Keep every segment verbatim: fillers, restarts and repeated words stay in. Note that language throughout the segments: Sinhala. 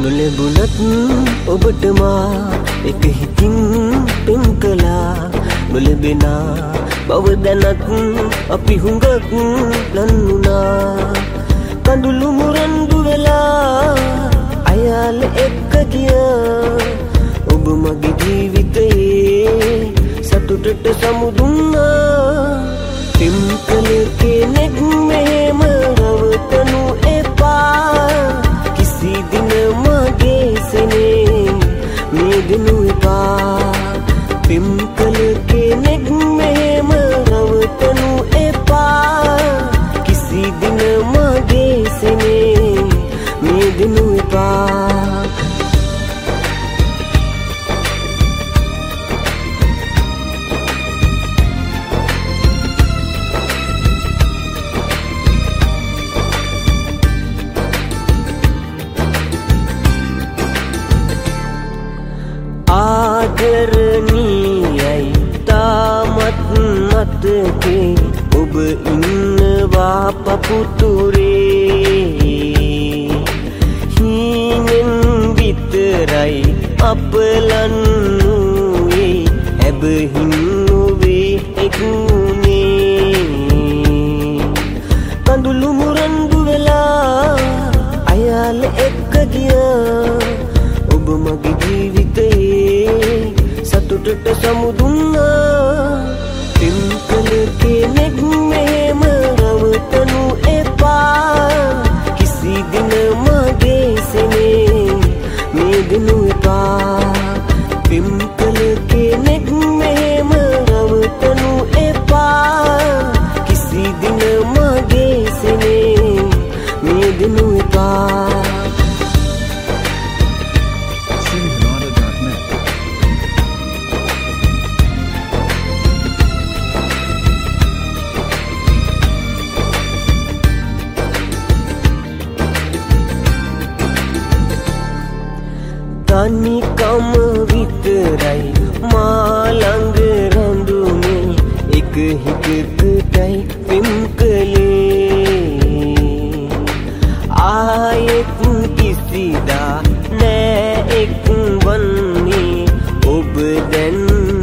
නොලැබුණත් ඔබට මා එක හිතින් පෙම් කළා. නොලැබෙන බව දැනත් අපි හුඟක් ලන්නුනා. කඳුළු මුරන්දු වෙලා අයාල එක්ක ගියා. ඔබ මගේ ජීවිතයේ සතුටට සමුදුන්නා. පෙම් කළ කෙනෙක් මෙහෙම රවටනු එපා. කිසි දින මගේ සෙනේ මේ දිනු එපා. පෙම් කළ කෙනෙක් මෙහෙම රවටනු එපා. කිසි දින මගේ සෙනේ මේ දිනු එපා. ආදරණීයයි තාමත් මතකේ ඔබ ඉන්නවා පපුතුරේ. හීනෙන් විතරයි අපලන්නුවේ හැබහින් නොවේ එකුනේ. කඳුළු මුරන්දු වෙලා අයාල එක්ක ගියා. ඔබ මගේ ජීවිතයේ සතුටට සමුදුන්නා. පෙම් කළ කෙනෙක් මෙහෙම රවටනු එපා. කිසි දින මගේ සෙනේ මේ දිනු එපා. පෙම් කළ කෙනෙක් මෙහෙම රවටනු එපා. කිසි දින මගේ සෙනේ මේ දිනු එපා. තනිකම විතරයි මා ළඟ රැඳුනේ. එක හිතකටයි පෙම් කළේ. ආයෙත් කිසිදා නෑ එක් වන්නේ. ඔබ දැන්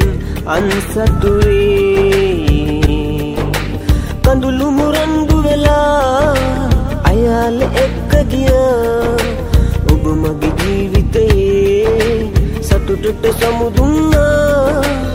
අන්සතුරේ. කඳුළු මුරන්දු වෙලා අයාල එක්ක ගියා. ඔබ මගේ ජීවිතයේ සතුටට සමුදුන්නා.